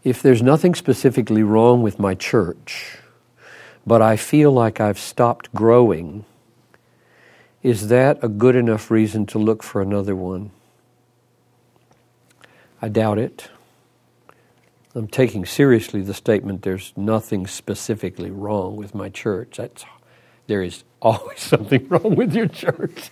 If there's nothing specifically wrong with my church, but I feel like I've stopped growing, is that a good enough reason to look for another one? I doubt it. I'm taking seriously the statement, there's nothing specifically wrong with my church. There is always something wrong with your church.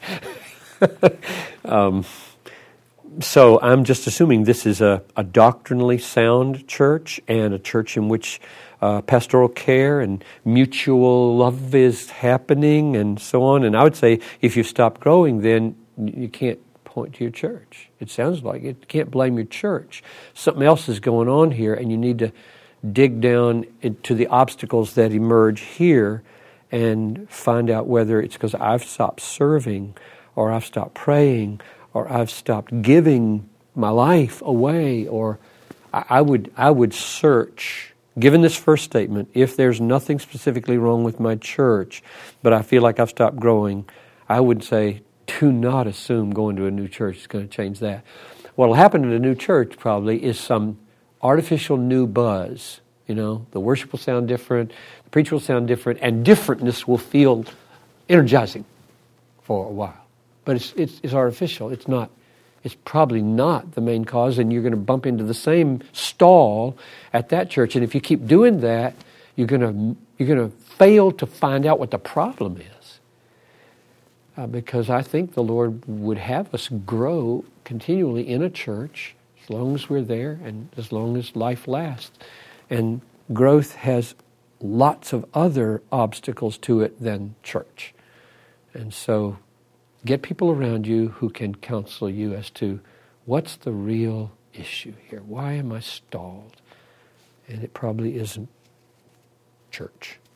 So I'm just assuming this is a doctrinally sound church and a church in which pastoral care and mutual love is happening and so on. And I would say if you stop growing, then you can't point to your church. It sounds like it. You can't blame your church. Something else is going on here, and you need to dig down into the obstacles that emerge here and find out whether it's because I've stopped serving, or I've stopped praying, or I've stopped giving my life away, or I would search, given this first statement, if there's nothing specifically wrong with my church, but I feel like I've stopped growing, I would say, do not assume going to a new church is going to change that. What will happen at a new church probably is some artificial new buzz. You know, the worship will sound different, the preacher will sound different, and differentness will feel energizing for a while. But it's artificial. It's not. It's probably not the main cause, and you're going to bump into the same stall at that church. And if you keep doing that, you're going to fail to find out what the problem is. Because I think the Lord would have us grow continually in a church as long as we're there and as long as life lasts. And growth has lots of other obstacles to it than church. And so get people around you who can counsel you as to what's the real issue here. Why am I stalled? And it probably isn't church.